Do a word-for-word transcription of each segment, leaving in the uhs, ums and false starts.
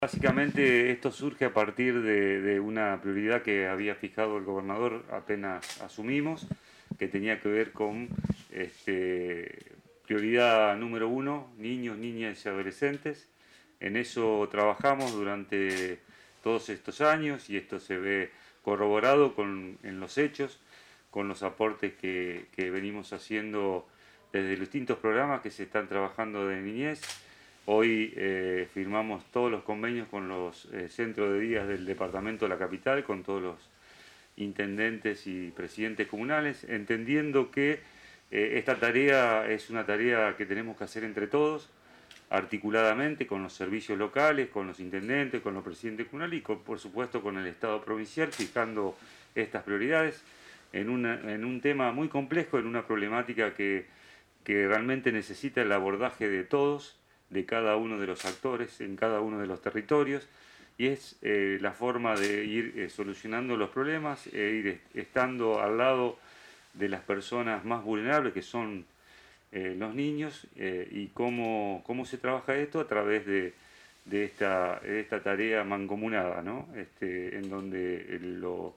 Básicamente esto surge a partir de, de una prioridad que había fijado el gobernador apenas asumimos, que tenía que ver con este, prioridad número uno, niños, niñas y adolescentes. En eso trabajamos durante todos estos años y esto se ve corroborado con, en los hechos, con los aportes que, que venimos haciendo desde los distintos programas que se están trabajando de niñez. Hoy eh, firmamos todos los convenios con los eh, centros de días del departamento de la capital, con todos los intendentes y presidentes comunales, entendiendo que eh, esta tarea es una tarea que tenemos que hacer entre todos, articuladamente con los servicios locales, con los intendentes, con los presidentes comunales y con, por supuesto con el Estado provincial, fijando estas prioridades en, una, en un tema muy complejo, en una problemática que, que realmente necesita el abordaje de todos, de cada uno de los actores en cada uno de los territorios, y es eh, la forma de ir eh, solucionando los problemas e ir est estando al lado de las personas más vulnerables, que son eh, los niños, eh, y cómo, cómo se trabaja esto a través de, de, esta, de esta tarea mancomunada, ¿no? Este, en donde lo,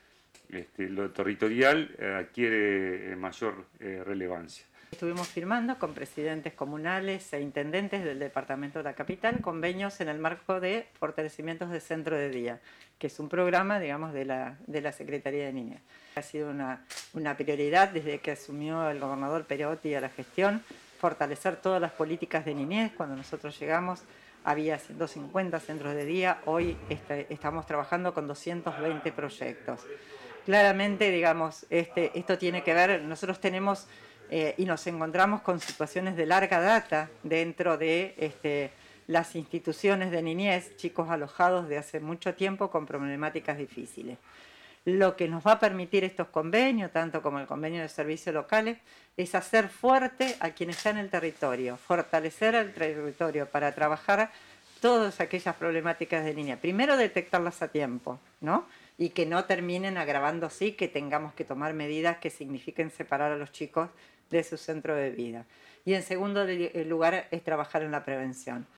este, lo territorial eh, adquiere mayor eh, relevancia. Estuvimos firmando con presidentes comunales e intendentes del departamento de la capital convenios en el marco de fortalecimientos de centro de día, que es un programa, digamos, de la, de la Secretaría de Niñez. Ha sido una, una prioridad desde que asumió el gobernador Perotti a la gestión, fortalecer todas las políticas de niñez. Cuando nosotros llegamos había ciento cincuenta centros de día, hoy este, estamos trabajando con doscientos veinte proyectos. Claramente, digamos, este, esto tiene que ver, nosotros tenemos... Eh, y nos encontramos con situaciones de larga data dentro de este, las instituciones de niñez, chicos alojados de hace mucho tiempo con problemáticas difíciles. Lo que nos va a permitir estos convenios, tanto como el convenio de servicios locales, es hacer fuerte a quienes están en el territorio, fortalecer el territorio para trabajar todas aquellas problemáticas de niñez. Primero, detectarlas a tiempo, ¿no? Y que no terminen agravándose, y que tengamos que tomar medidas que signifiquen separar a los chicos de su centro de vida. Y en segundo lugar es trabajar en la prevención.